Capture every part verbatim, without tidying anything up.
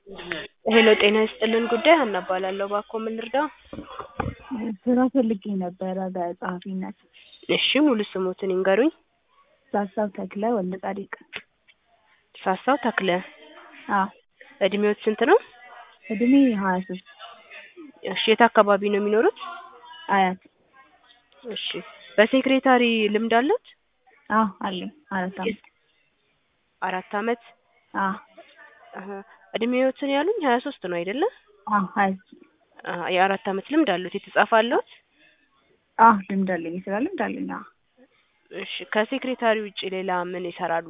ሄሎ ጤና ይስጥልን ጉዳይ ሀና እባላለሁ። እባክዎ ምን ልርዳው? ስራ ፈልጌ ነበረ በጸሐፊነት። እሺ ሙሉ ስሞትን ይንገሩኝ? ሳሳው ተክለ ወልደ ጻዲቅ። ሳሳው ተክለ። አዎ። እድሜዎት ስንት ነው? እድሜ ሀያ ሶስት እሺ የት አካባቢ ነው የሚኖሩት? አያት። እሺ በሴክሬታሪ ልምድ አለዎት? አዎ አለኝ። አራት አመት። አራት አመት? አዎ። አሀ እድሜዎትን ያሉኝ ሀያ ሶስት ነው አይደለ? አዎ ሀያ ሶስት። አሀ የአራት አመት ልምድ አለዎት? የተጻፈ አለዎት? አዎ ልምድ አለኝ። የስራ ልምድ አለኝ። አዎ። እሺ ከሴክሬታሪ ውጪ ሌላ ምን ይሰራሉ?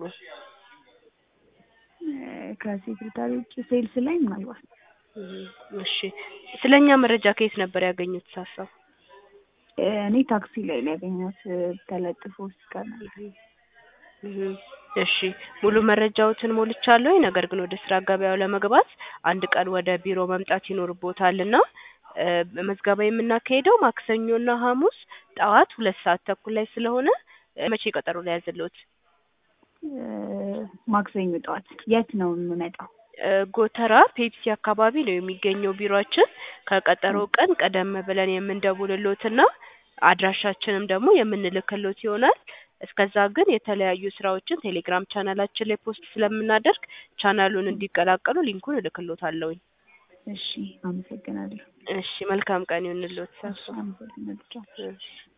ከሴክሬታሪ ውጪ ሴልስ ላይ ምናልባት። እሺ ስለኛ መረጃ ከየት ነበር ያገኙት ሳሳው? እኔ ታክሲ ላይ ነው ያገኘሁት ተለጥፎ ሲቀር። እሺ ሙሉ መረጃዎትን ሞልቻለሁኝ። ነገር ግን ወደ ስራ ገበያው ለመግባት አንድ ቀን ወደ ቢሮ መምጣት ይኖርብዎታልና መዝገባ የምናካሂደው ማክሰኞና ሐሙስ ጠዋት ሁለት ሰዓት ተኩል ላይ ስለሆነ መቼ ቀጠሮ ልያዝልዎት? ማክሰኞ ጠዋት። የት ነው የምመጣው? ጎተራ ፔፕሲ አካባቢ ነው የሚገኘው ቢሮአችን። ከቀጠሮ ቀን ቀደም ብለን የምንደውልልዎትና አድራሻችንም ደግሞ የምንልክልዎት ይሆናል። እስከዛ ግን የተለያዩ ስራዎችን ቴሌግራም ቻናላችን ላይ ፖስት ስለምናደርግ ቻናሉን እንዲቀላቀሉ ሊንኩን እልክልዎታለሁኝ። እሺ አመሰግናለሁ። እሺ መልካም ቀን ይሁንልዎት። አመሰግናለሁ።